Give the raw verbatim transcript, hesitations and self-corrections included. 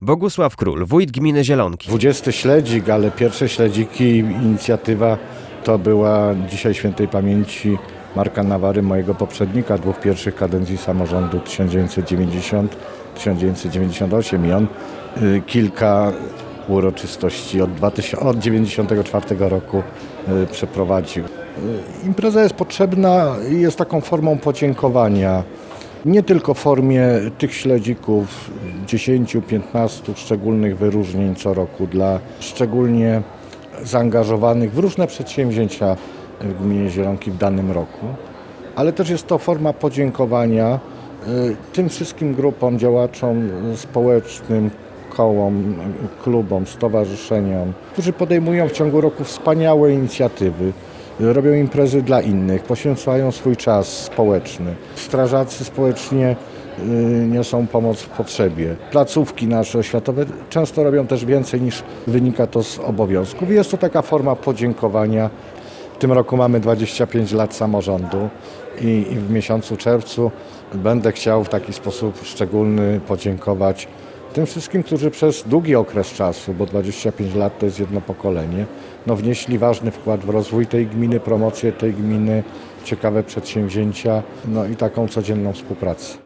Bogusław Król, wójt gminy Zielonki. dwudziesty śledzik, ale pierwsze śledziki, inicjatywa to była dzisiaj świętej pamięci Marka Nawary, mojego poprzednika, dwóch pierwszych kadencji samorządu tysiąc dziewięćset dziewięćdziesiąt do tysiąc dziewięćset dziewięćdziesiątego ósmego i on y, kilka uroczystości od, od tysiąc dziewięćset dziewięćdziesiątego czwartego roku y, przeprowadził. Y, impreza jest potrzebna i jest taką formą podziękowania. Nie tylko w formie tych śledzików, dziesięciu, piętnastu szczególnych wyróżnień co roku dla szczególnie zaangażowanych w różne przedsięwzięcia w gminie Zielonki w danym roku, ale też jest to forma podziękowania tym wszystkim grupom, działaczom społecznym, kołom, klubom, stowarzyszeniom, którzy podejmują w ciągu roku wspaniałe inicjatywy. Robią imprezy dla innych, poświęcają swój czas społeczny. Strażacy społecznie niosą pomoc w potrzebie. Placówki nasze oświatowe często robią też więcej niż wynika to z obowiązków. I jest to taka forma podziękowania. W tym roku mamy dwadzieścia pięć lat samorządu i, i w miesiącu czerwcu będę chciał w taki sposób szczególny podziękować tym wszystkim, którzy przez długi okres czasu, bo dwadzieścia pięć lat to jest jedno pokolenie, no wnieśli ważny wkład w rozwój tej gminy, promocję tej gminy, ciekawe przedsięwzięcia, no i taką codzienną współpracę.